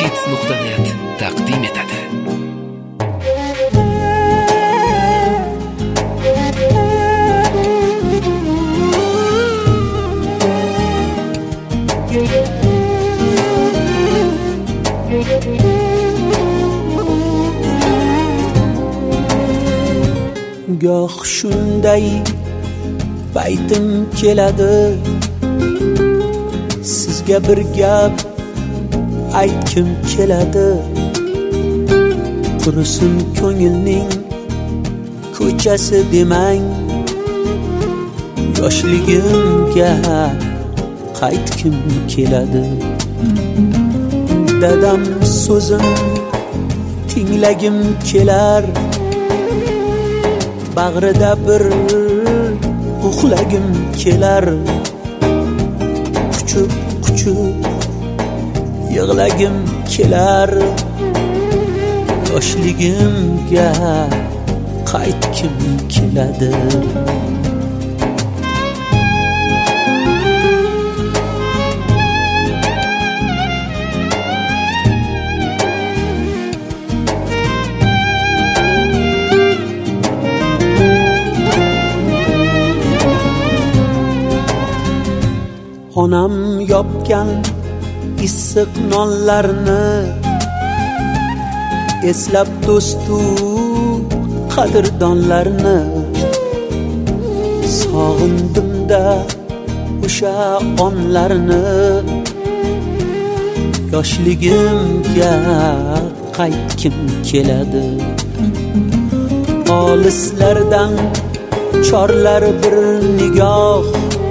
hits.net taqdim etadi. Goh shunday baytim keladi, sizga bir gap aytkim keladi. Tursin ko'ngilning ko'chasi demang, yoshligimga qaytkim keladi. Dadam so'zim tinglagim kelar, bag'rida bir uxlagim kelar. Quchib yig'lagim kelar, yoshligimga qaytkim keladi. Onam yopgan issiq nonlarni eslab do'stu qadrdonlarni sog'indim-da o'sha onlarni. Yoshligimga qaytkim keladi. Olislardan chorlar bir nigoh,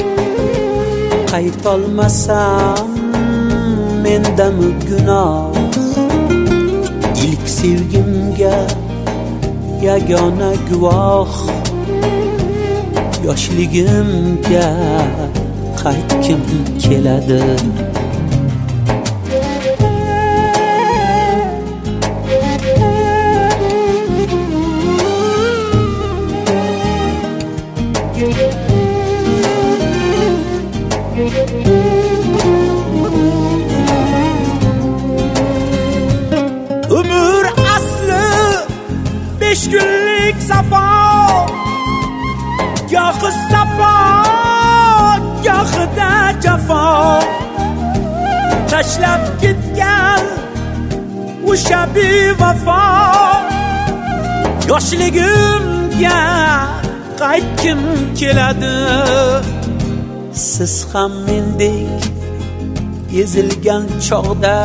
qaytolmasam mendami gunoh. İlk sevgimga yagona guvoh, yoshligimga qaytkim keladi. Ömür aslı 5 günlük safa, gahı safa, gahı da cafa. Tashlab ketgan o'sha bevafa, yoshligimga qaytkim keladi. Siz ham mendek ezilgan chog'da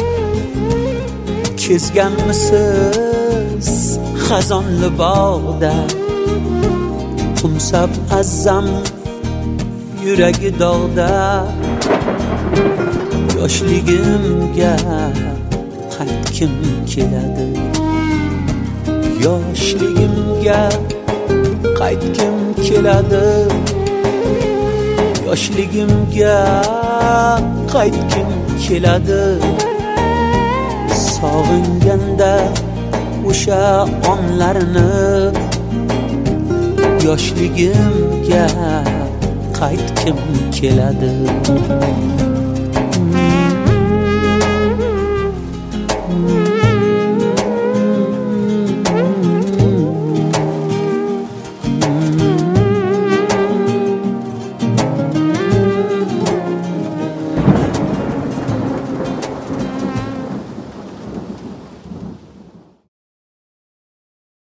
kezganmisiz xazonli bog'da? Qumsab azzam yuragi dog'da, yoshligimga qaytkim keladi. Yoshligimga qaytkim keladi. Yoshligimga qaytkim keladi. Sog'inganda o'sha onlarni, yoshligimga qaytkim keladi.